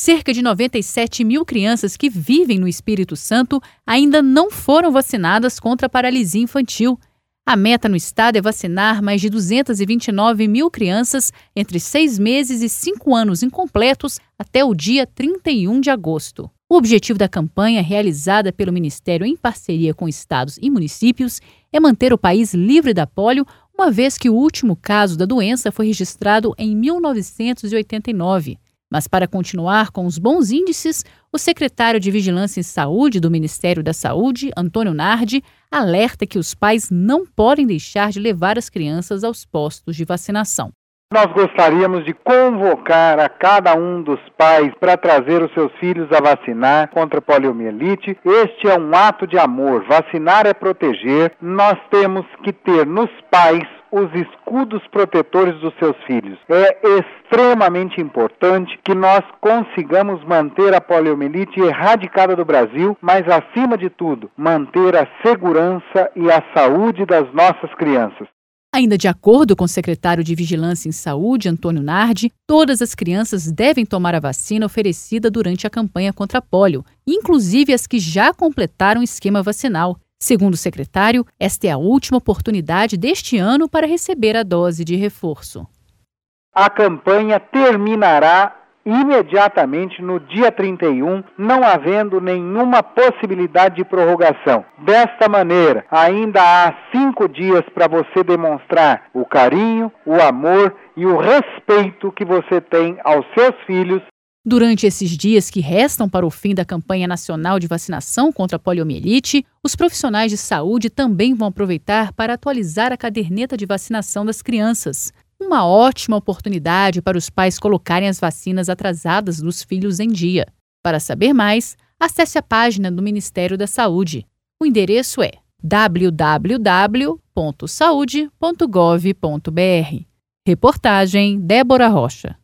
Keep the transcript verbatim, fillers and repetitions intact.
cerca de noventa e sete mil crianças que vivem no Espírito Santo ainda não foram vacinadas contra a paralisia infantil. A meta no estado é vacinar mais de duzentas e vinte e nove mil crianças entre seis meses e cinco anos incompletos até o dia trinta e um de agosto. O objetivo da campanha, realizada pelo Ministério em parceria com estados e municípios, é manter o país livre da polio, uma vez que o último caso da doença foi registrado em mil novecentos e oitenta e nove. Mas para continuar com os bons índices, o secretário de Vigilância em Saúde do Ministério da Saúde, Antônio Nardi, alerta que os pais não podem deixar de levar as crianças aos postos de vacinação. Nós gostaríamos de convocar a cada um dos pais para trazer os seus filhos a vacinar contra a poliomielite. Este é um ato de amor. Vacinar é proteger. Nós temos que ter nos pais os escudos protetores dos seus filhos. É extremamente importante que nós consigamos manter a poliomielite erradicada do Brasil, mas, acima de tudo, manter a segurança e a saúde das nossas crianças. Ainda de acordo com o secretário de Vigilância em Saúde, Antônio Nardi, todas as crianças devem tomar a vacina oferecida durante a campanha contra a polio, inclusive as que já completaram o esquema vacinal. Segundo o secretário, esta é a última oportunidade deste ano para receber a dose de reforço. A campanha terminará imediatamente no dia trinta e um, não havendo nenhuma possibilidade de prorrogação. Desta maneira, ainda há cinco dias para você demonstrar o carinho, o amor e o respeito que você tem aos seus filhos. Durante esses dias que restam para o fim da campanha nacional de vacinação contra a poliomielite, os profissionais de saúde também vão aproveitar para atualizar a caderneta de vacinação das crianças. Uma ótima oportunidade para os pais colocarem as vacinas atrasadas dos filhos em dia. Para saber mais, acesse a página do Ministério da Saúde. O endereço é w w w ponto saude ponto gov ponto b r. Reportagem Débora Rocha.